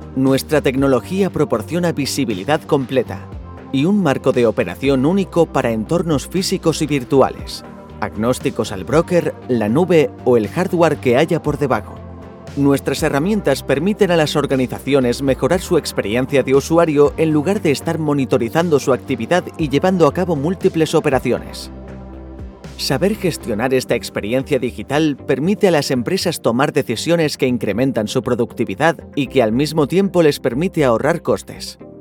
Nuestra tecnología proporciona visibilidad completa y un marco de operación único para entornos físicos y virtuales, agnósticos al broker, la nube o el hardware que haya por debajo. Nuestras herramientas permiten a las organizaciones mejorar su experiencia de usuario en lugar de estar monitorizando su actividad y llevando a cabo múltiples operaciones. Saber gestionar esta experiencia digital permite a las empresas tomar decisiones que incrementan su productividad y que al mismo tiempo les permite ahorrar costes.